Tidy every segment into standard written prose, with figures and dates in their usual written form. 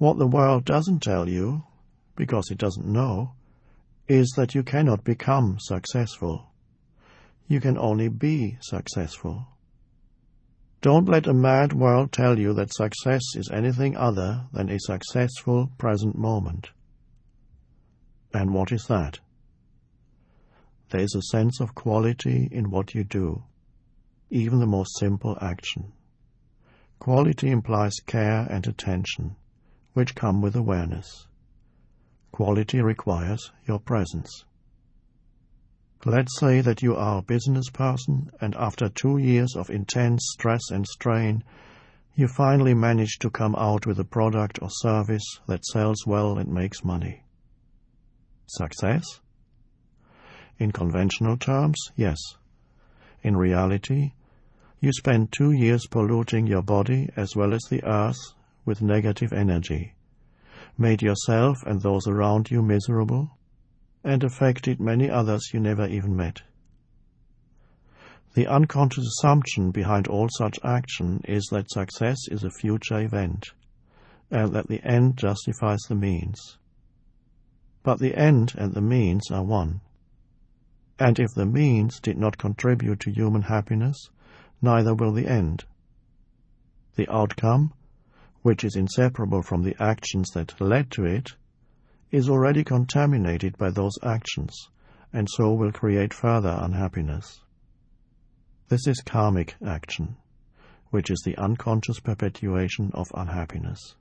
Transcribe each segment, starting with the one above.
What the world doesn't tell you, because it doesn't know, is that you cannot become successful. You can only be successful. Don't let a mad world tell you that success is anything other than a successful present moment. And what is that? There is a sense of quality in what you do, even the most simple action. Quality implies care and attention, which come with awareness. Quality requires your presence. Let's say that you are a business person, and after 2 years of intense stress and strain, you finally manage to come out with a product or service that sells well and makes money. Success? In conventional terms, yes. In reality, you spend 2 years polluting your body as well as the earth with negative energy, made yourself and those around you miserable, and affected many others you never even met. The unconscious assumption behind all such action is that success is a future event, and that the end justifies the means. But the end and the means are one. And if the means did not contribute to human happiness, neither will the end. The outcome, which is inseparable from the actions that led to it, is already contaminated by those actions, and so will create further unhappiness. This is karmic action, which is the unconscious perpetuation of unhappiness.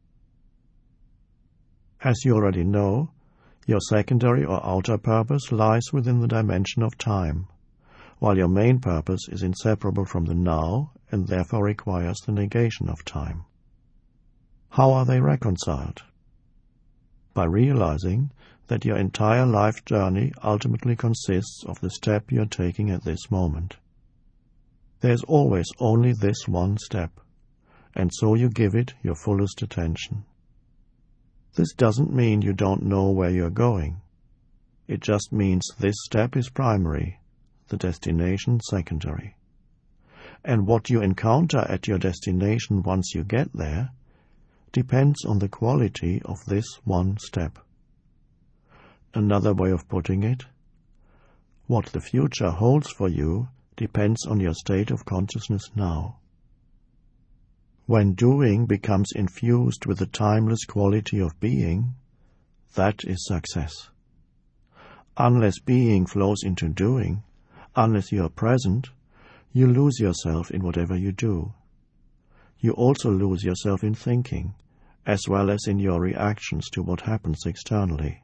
As you already know, your secondary or outer purpose lies within the dimension of time, while your main purpose is inseparable from the now and therefore requires the negation of time. How are they reconciled? By realizing that your entire life journey ultimately consists of the step you are taking at this moment. There is always only this one step, and so you give it your fullest attention. This doesn't mean you don't know where you are going. It just means this step is primary, the destination secondary. And what you encounter at your destination once you get there depends on the quality of this one step. Another way of putting it, what the future holds for you depends on your state of consciousness now. When doing becomes infused with the timeless quality of being, that is success. Unless being flows into doing, unless you are present, you lose yourself in whatever you do. You also lose yourself in thinking, as well as in your reactions to what happens externally.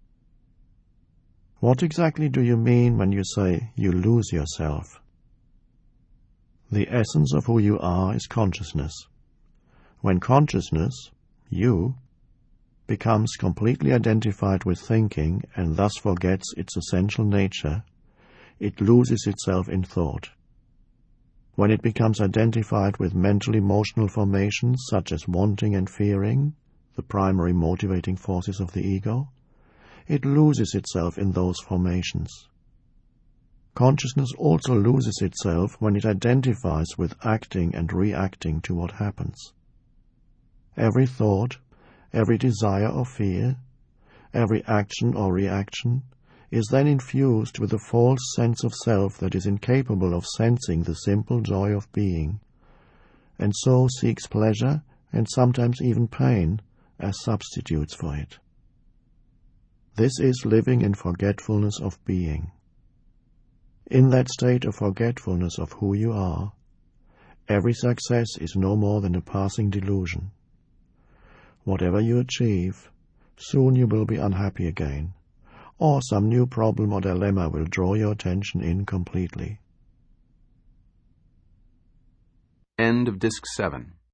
What exactly do you mean when you say you lose yourself? The essence of who you are is consciousness. When consciousness, you, becomes completely identified with thinking and thus forgets its essential nature, it loses itself in thought. When it becomes identified with mental-emotional formations such as wanting and fearing, the primary motivating forces of the ego, it loses itself in those formations. Consciousness also loses itself when it identifies with acting and reacting to what happens. Every thought, every desire or fear, every action or reaction is then infused with a false sense of self that is incapable of sensing the simple joy of being, and so seeks pleasure and sometimes even pain as substitutes for it. This is living in forgetfulness of being. In that state of forgetfulness of who you are, every success is no more than a passing delusion. Whatever you achieve, soon you will be unhappy again, or some new problem or dilemma will draw your attention in completely. End of Disc 7.